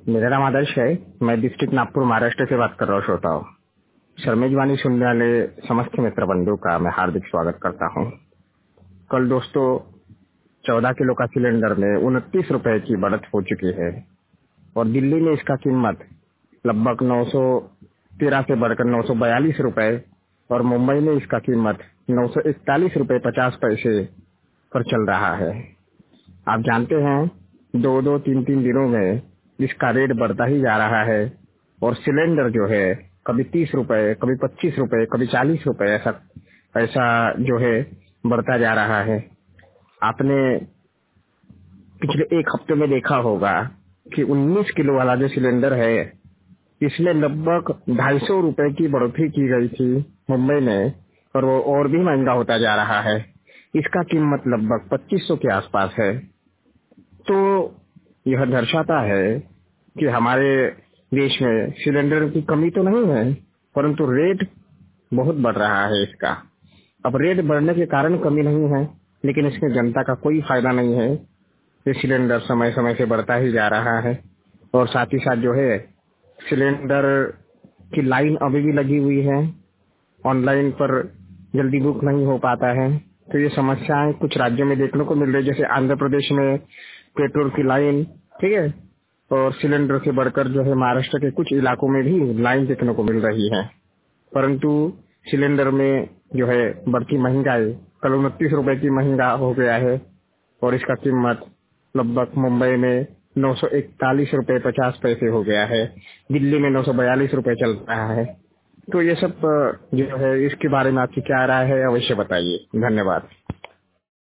मेरा नाम आदर्श है। मैं डिस्ट्रिक्ट नागपुर महाराष्ट्र से बात कर रहा हूँ। श्रोताओं, शर्मेजवानी सुनने वाले समस्त मित्र बंधु का मैं हार्दिक स्वागत करता हूँ। कल दोस्तों 14 किलो का सिलेंडर में 29 रुपए की बढ़त हो चुकी है और दिल्ली में इसका कीमत लगभग 913 से बढ़कर 942 रुपए और मुंबई में इसका कीमत 941 रुपए 50 पैसे पर चल रहा है। आप जानते हैं 2-2, 3-3 दिनों में इसका रेट बढ़ता ही जा रहा है और सिलेंडर जो है कभी 30 रुपए, कभी 25 रुपए, कभी 40 रुपए ऐसा ऐसा जो है बढ़ता जा रहा है। आपने पिछले एक हफ्ते में देखा होगा कि 19 किलो वाला जो सिलेंडर है इसमें लगभग 250 रुपए की बढ़ोतरी की गई थी मुंबई में और वो और भी महंगा होता जा रहा है। इसका कीमत लगभग 2500 के आसपास है। तो यह दर्शाता है कि हमारे देश में सिलेंडर की कमी तो नहीं है, परंतु रेट बहुत बढ़ रहा है इसका। अब रेट बढ़ने के कारण कमी नहीं है, लेकिन इसमें जनता का कोई फायदा नहीं है। ये सिलेंडर समय समय से बढ़ता ही जा रहा है और साथ ही साथ जो है सिलेंडर की लाइन अभी भी लगी हुई है। ऑनलाइन पर जल्दी बुक नहीं हो पाता है। तो ये समस्याएं कुछ राज्यों में देखने को मिल रही है, जैसे आंध्र प्रदेश में पेट्रोल की लाइन, ठीक है, और सिलेंडर से बढ़कर जो है महाराष्ट्र के कुछ इलाकों में भी लाइन देखने को मिल रही है। परंतु सिलेंडर में जो है बढ़ती महंगाई, कल 29 रुपए की महंगा हो गया है और इसका कीमत लगभग मुंबई में 941 रुपए 50 पैसे हो गया है। दिल्ली में 942 रुपए चल रहा है। तो ये सब जो है इसके बारे में आपकी क्या राय है, अवश्य बताइए। धन्यवाद।